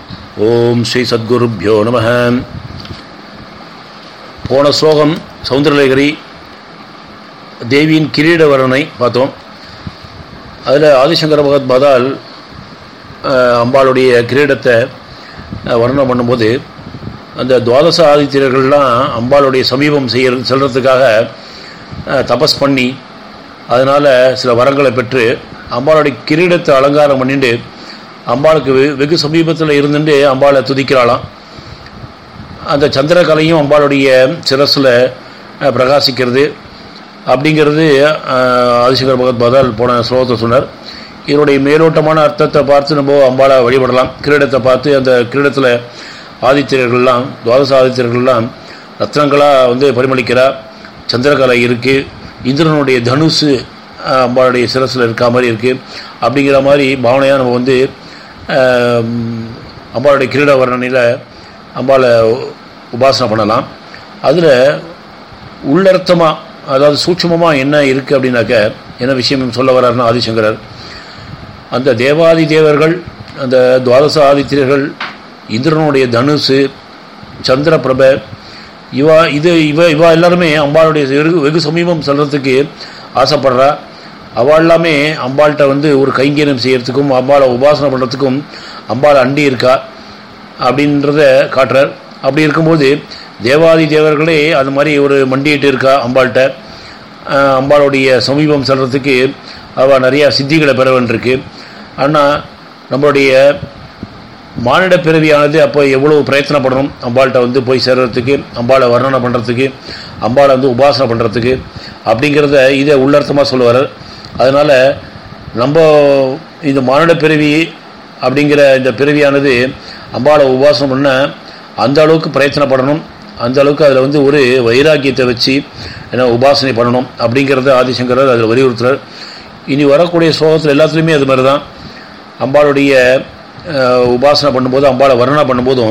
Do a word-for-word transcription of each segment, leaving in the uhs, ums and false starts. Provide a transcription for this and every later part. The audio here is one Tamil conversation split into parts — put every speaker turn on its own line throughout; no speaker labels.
ஓம் ஸ்ரீ சத்குருப்யோ நம. போன ஸ்லோகம் சௌந்தரலேகரி தேவியின் கிரீடவரனை பார்த்தோம். அதில் ஆதிசங்கர பகவத் பாதால் அம்பாளுடைய கிரீடத்தை வர்ணனம் பண்ணும்போது அந்த துவாதச ஆதித்யர்கள்லாம் அம்பாளுடைய சமீபம் செய்ய செல்றதுக்காக தபஸ் பண்ணி அதனால் சில வரங்களை பெற்று அம்பாளுடைய கிரீடத்தை அலங்காரம் பண்ணிட்டு அம்பாளுக்கு வெகு சமீபத்தில் இருந்துட்டு அம்பாளை துதிக்கிறாளாம். அந்த சந்திரகலையும் அம்பாளுடைய சிரஸில் பிரகாசிக்கிறது அப்படிங்கிறது ஆதிசங்கர பகவத் பாதால் போன ஸ்லோகத்தை சொன்னார். இதனுடைய மேலோட்டமான அர்த்தத்தை பார்த்து நம்ம அம்பாளை வழிபடலாம். கிரீடத்தை பார்த்து அந்த கிரீடத்தில் ஆதித்யர்கள்லாம் துவாதச ஆதித்யர்கள்லாம் ரத்னங்களாக வந்து பரிமளிக்கிறா. சந்திரகலை இருக்குது, இந்திரனுடைய தனுசு அம்பாளுடைய சிரஸில் இருக்க மாதிரி இருக்குது. அப்படிங்கிற மாதிரி பாவனையாக நம்ம வந்து அம்பாளுடைய கிரீட வர்ணனையில் அம்பாளை உபாசனை பண்ணலாம். அதில் உள்ளர்த்தமாக, அதாவது சூட்சமமாக என்ன இருக்குது அப்படின்னாக்க என்ன விஷயம் சொல்ல வர்றாருன்னா ஆதிசங்கரர், அந்த தேவாதி தேவர்கள், அந்த துவாதச ஆதித்யர்கள், இந்திரனுடைய தனுசு, சந்திர பிரப, இவா இது இவ இவா எல்லாருமே அம்பாளுடைய வெகு வெகு சமீபம் செல்றதுக்கு ஆசைப்படுறா. அவள் எல்லாமே அம்பாள்கிட்ட வந்து ஒரு கைங்கரியம் செய்யறதுக்கும் அம்பாளை உபாசனை பண்ணுறதுக்கும் அம்பாளை அண்டி இருக்கா அப்படின்றத காட்டுறார். அப்படி இருக்கும்போது தேவாதி தேவர்களே அது மாதிரி ஒரு மண்டிட்டு இருக்கா அம்பாள்கிட்ட. அம்பாளுடைய சமீபம் செல்றதுக்கு அவள் நிறையா சித்திகளை பெற வேண்டியிருக்கு. ஆனால் நம்மளுடைய மானிட பிறவியானது அப்போ எவ்வளோ பிரயத்தனப்படணும் அம்பாள்கிட்ட வந்து போய் சேர்றதுக்கு, அம்பாளை வர்ணனை பண்ணுறதுக்கு, அம்பாளை வந்து உபாசனை பண்ணுறதுக்கு அப்படிங்கிறத இதை உள்ளர்த்தமாக சொல்லுவார். அதனால் நம்ம இந்த மானிட பிறவி அப்படிங்கிற இந்த பிறவியானது அம்பாளை உபாசனம் பண்ண அந்த அளவுக்கு பிரயத்தனப்படணும், அந்த அளவுக்கு அதில் வந்து ஒரு வைராக்கியத்தை வச்சு என்ன உபாசனை பண்ணணும் அப்படிங்கிறத ஆதிசங்கரர் அதில் வலியுறுத்துறார். இனி வரக்கூடிய ஸ்லோகத்தில் எல்லாத்துலேயுமே அது மாதிரி தான். அம்பாளுடைய உபாசனை பண்ணும்போது, அம்பாளை வர்ணனை பண்ணும்போதும்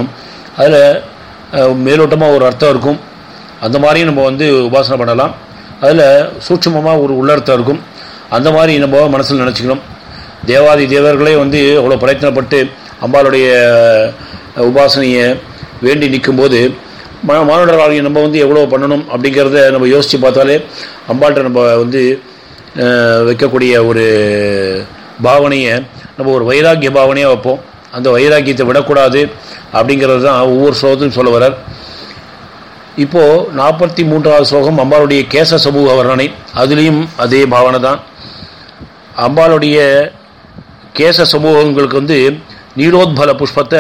அதில் மேலோட்டமாக ஒரு அர்த்தம் இருக்கும். அந்த மாதிரியும் நம்ம வந்து உபாசனை பண்ணலாம். அதில் சூட்சமமாக ஒரு உள்ளர்த்தம் இருக்கும். அந்த மாதிரி நம்ம மனசில் நினச்சிக்கணும். தேவாதி தேவர்களே வந்து அவ்வளோ பிரயத்தனப்பட்டு அம்பாளுடைய உபாசனையை வேண்டி நிற்கும்போது ம மானுடர்களாகிய நம்ம வந்து எவ்வளோ பண்ணணும் அப்படிங்கிறத நம்ம யோசித்து பார்த்தாலே அம்பாள்கிட்ட நம்ம வந்து வைக்கக்கூடிய ஒரு பாவனையை நம்ம ஒரு வைராக்கிய பாவனையாக வைப்போம். அந்த வைராக்கியத்தை விடக்கூடாது அப்படிங்கிறது தான் ஒவ்வொரு ஸ்லோகத்தையும் சொல்ல வரார். இப்போது நாற்பத்தி மூன்றாவது ஸ்லோகம் அம்பாளுடைய கேச சமூக வர்ணனை. அதுலேயும் அதே பாவனை தான். அம்பாளுடைய கேச சமூகங்களுக்கு வந்து நீலோத்பல புஷ்பத்தை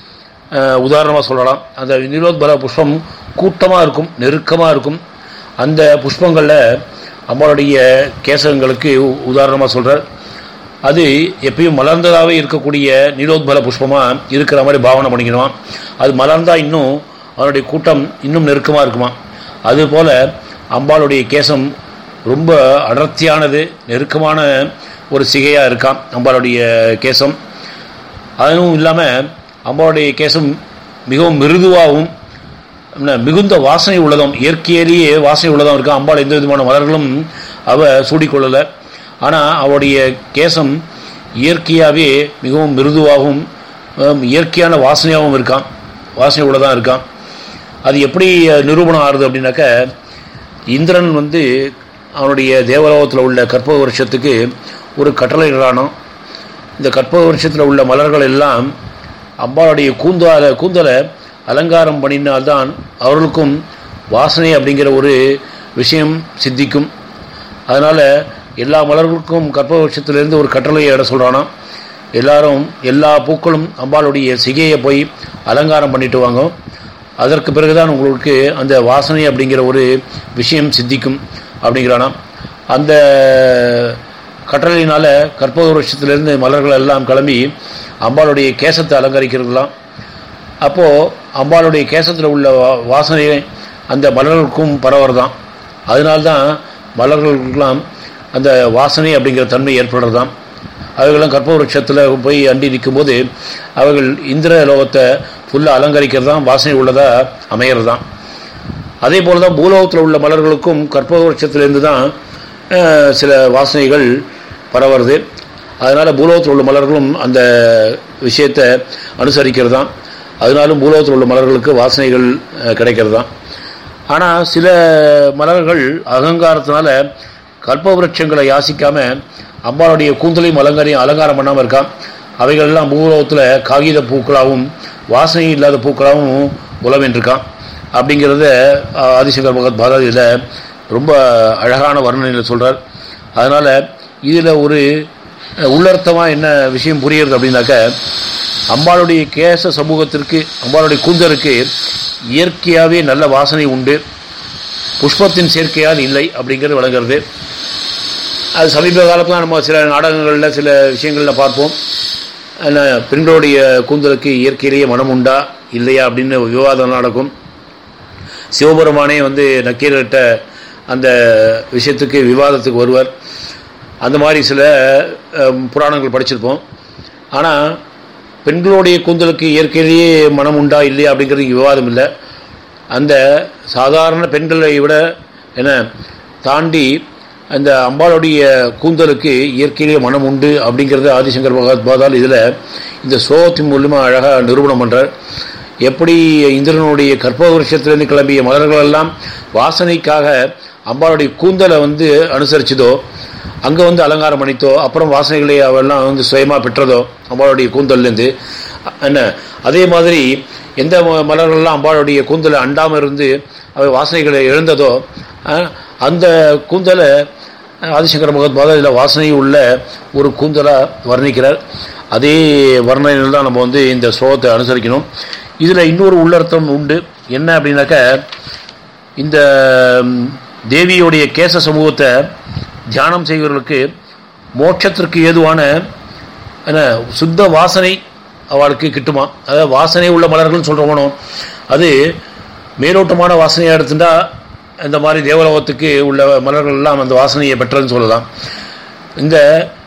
உதாரணமாக சொல்லலாம். அந்த நீலோத்பல புஷ்பம் கூட்டமாக இருக்கும், நெருக்கமாக இருக்கும். அந்த புஷ்பங்களில் அம்பாளுடைய கேசங்களுக்கு உதாரணமாக சொல்கிறார். அது எப்பயும் மலர்ந்ததாகவே இருக்கக்கூடிய நீலோத்பல புஷ்பமாக இருக்கிற மாதிரி பாவனை பண்ணிக்கணுமா. அது மலர்ந்தால் இன்னும் அதனுடைய கூட்டம் இன்னும் நெருக்கமாக இருக்குமா. அதுபோல் அம்பாளுடைய கேசம் ரொம்ப அடர்த்தியானது, நெருக்கமான ஒரு சிகையாக இருக்கான் அம்பாளுடைய கேசம். அதுவும் இல்லாமல் அம்பாளுடைய கேசம் மிகவும் மிருதுவாகவும் மிகுந்த வாசனை உள்ளதும், இயற்கையிலேயே வாசனை உள்ளதும் இருக்கா. அம்பாள் எந்த விதமான மலர்களும் அவள் சூடிக்கொள்ளலை. ஆனால் அவளுடைய கேசம் இயற்கையாகவே மிகவும் மிருதுவாகவும் இயற்கையான வாசனையாகவும் இருக்கான், வாசனை உள்ளதான் இருக்கான். அது எப்படி நிரூபணம் ஆகுது அப்படின்னாக்க, இந்திரன் வந்து அவனுடைய தேவலோகத்தில் உள்ள கற்பக வருஷத்துக்கு ஒரு கட்டளை இடானோ. இந்த கற்பக வருஷத்தில் உள்ள மலர்கள் எல்லாம் அம்பாளுடைய கூந்தால கூந்தலை அலங்காரம் பண்ணினால்தான் அவர்களுக்கும் வாசனை அப்படிங்கிற ஒரு விஷயம் சித்திக்கும். அதனால் எல்லா மலர்களுக்கும் கற்பக வருஷத்துலேருந்து ஒரு கட்டளையை இட சொல்கிறானா. எல்லாரும் எல்லா பூக்களும் அம்பாளுடைய சிகையை போய் அலங்காரம் பண்ணிட்டு வாங்க. அதற்கு பிறகுதான் உங்களுக்கு அந்த வாசனை அப்படிங்கிற ஒரு விஷயம் சித்திக்கும் அப்படிங்கிறானா. அந்த கட்டளையினால் கற்பக வருஷத்துலேருந்து மலர்கள் எல்லாம் கிளம்பி அம்பாளுடைய கேசத்தை அலங்கரிக்கிறதுலாம். அப்போது அம்பாளுடைய கேசத்தில் உள்ள வாசனை அந்த மலர்களுக்கும் பரவறதான். அதனால்தான் மலர்களுக்கெல்லாம் அந்த வாசனை அப்படிங்கிற தன்மை ஏற்படுறது தான். அவைகளும் கற்பக விருட்சத்தில் போய் அண்டி நிற்கும்போது அவர்கள் இந்திர லோகத்தை ஃபுல்லாக அலங்கரிக்கிறது தான், வாசனை உள்ளதாக அமைகிறது தான். அதே போல் தான் பூலோகத்தில் உள்ள மலர்களுக்கும் கற்பக விருட்சத்திலேருந்து தான் சில வாசனைகள் பரவுறது. அதனால் பூலோகத்தில் உள்ள மலர்களும் அந்த விஷயத்தை அனுசரிக்கிறது தான். அதனாலும் பூலோகத்தில் உள்ள மலர்களுக்கு வாசனைகள் கிடைக்கிறது தான். ஆனால் சில மலர்கள் அகங்காரத்தினால கல்பவருட்சங்களை யாசிக்காமல் அம்பாளுடைய கூந்தலையும் அலங்காரையும் அலங்காரம் பண்ணாமல் இருக்கான். அவைகளெல்லாம் பூலோகத்தில் காகித பூக்களாகவும் வாசனை இல்லாத பூக்களாகவும் உலவென்றிருக்கான். அப்படிங்கிறத ஆதிசங்கர் பகவத் பாதா இதில் ரொம்ப அழகான வர்ணனையில் சொல்கிறார். அதனால் இதில் ஒரு உள்ளர்த்தமாக என்ன விஷயம் புரியுறது அப்படின்னாக்க, அம்பாளுடைய கேச சமூகத்திற்கு அம்பாளுடைய கூந்தலுக்கு இயற்கையாகவே நல்ல வாசனை உண்டு, புஷ்பத்தின் சேர்க்கையால் இல்லை அப்படிங்கிறது விளங்குறது. அது சமீப காலத்தில் நம்ம சில நாடகங்களில் சில விஷயங்களில் பார்ப்போம். பெண்களுடைய கூந்தலுக்கு இயற்கையிலேயே மனம் உண்டா இல்லையா அப்படின்னு விவாதம் நடக்கும். சிவபெருமானே வந்து நக்கீரர்கிட்ட அந்த விஷயத்துக்கு விவாதத்துக்கு வருவார். அந்த மாதிரி சில புராணங்கள் படிச்சிருப்போம். ஆனால் பெண்களுடைய கூந்தலுக்கு இயற்கையிலேயே மனம் உண்டா இல்லையா அப்படிங்கிறது விவாதம் இல்லை. அந்த சாதாரண பெண்களை விட என்ன தாண்டி அந்த அம்பாளுடைய கூந்தலுக்கு இயற்கையிலேயே மனம் உண்டு அப்படிங்கிறது ஆதிசங்கர் பகவத் பாதால் இதில் இந்த ஸ்லோகத்தின் மூலமாக அழகாக நிரூபணம் பண்ணுறார். எப்படி இந்திரனுடைய கற்பவருஷத்திலிருந்து கிளம்பிய மலர்களெல்லாம் வாசனைக்காக அம்பாளுடைய கூந்தலை வந்து அனுசரிச்சதோ, அங்கே வந்து அலங்காரம் பண்ணித்தோ, அப்புறம் வாசனைகளை அவெல்லாம் வந்து சுயமாக பெற்றதோ அம்பாளுடைய கூந்தல்லேருந்து என்ன, அதே மாதிரி எந்த மலர்கள்லாம் அம்பாளுடைய கூந்தலை அண்டாமல் இருந்து அவை வாசனைகளை எழுந்ததோ அந்த கூந்தலை ஆதிசங்கர பகவத் பாதா இதில் வாசனை உள்ள ஒரு கூந்தலாக வர்ணிக்கிறார். அதே வர்ணனையில் தான் நம்ம வந்து இந்த ஸ்லோகத்தை அனுசரிக்கணும். இதில் இன்னொரு உள்ளர்த்தம் உண்டு. என்ன அப்படின்னாக்க, இந்த தேவியோடைய கேச சமூகத்தை தியானம் செய்வர்களுக்கு மோட்சத்திற்கு ஏதுவான என்ன சுத்த வாசனை அவளுக்கு கிட்டுமா. அதாவது வாசனை உள்ள மலர்கள்னு சொல்கிறோமோ, அது மேலோட்டமான வாசனையாக எடுத்துட்டா இந்த மாதிரி தேவலோகத்துக்கு உள்ள மலர்கள் எல்லாம் அந்த வாசனையை பெற்றதுன்னு சொல்லலாம். இந்த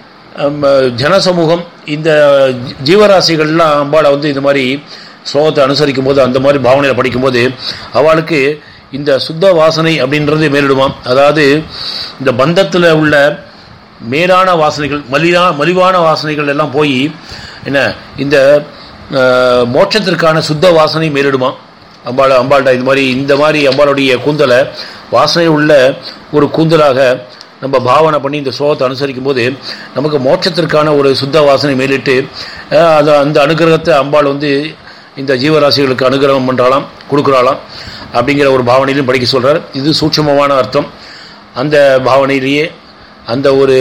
ஜனசமூகம் இந்த ஜீவராசிகள்லாம் அம்பாளை வந்து இந்த மாதிரி ஸ்லோகத்தை அனுசரிக்கும் போது, அந்த மாதிரி பாவனையில் படிக்கும்போது அவளுக்கு இந்த சுத்த வாசனை அப்படின்றது மேலிடுமாம். அதாவது இந்த பந்தத்தில் உள்ள மேலான வாசனைகள், மலிவா மலிவான வாசனைகள் எல்லாம் போய் என்ன இந்த மோட்சத்திற்கான சுத்த வாசனை மேலிடுமா அம்பாள் அம்பாள்கிட்ட. இது மாதிரி இந்த மாதிரி அம்பாளுடைய கூந்தலை வாசனை உள்ள ஒரு கூந்தலாக நம்ம பாவனை பண்ணி இந்த ஸ்லோகத்தை அனுசரிக்கும் போது நமக்கு மோட்சத்திற்கான ஒரு சுத்த வாசனை மேலிட்டு அது அந்த அனுகிரகத்தை அம்பாள் வந்து இந்த ஜீவராசிகளுக்கு அனுகிரகம் பண்ணுறாளாம், கொடுக்குறாளாம் அப்படிங்கிற ஒரு பாவனையிலும் படிக்க சொல்கிறார். இது சூட்சமமான அர்த்தம். அந்த பாவனையிலேயே அந்த ஒரு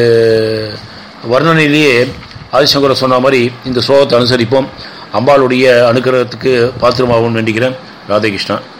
வர்ணனையிலேயே ஆதிசங்கரர் சொன்ன மாதிரி இந்த ஸ்லோகத்தை அனுசரிப்போம். அம்பாளுடைய அனுகிரகத்துக்கு பாத்திரமாகவும் வேண்டிக்கிறேன். ராதே கிருஷ்ணா.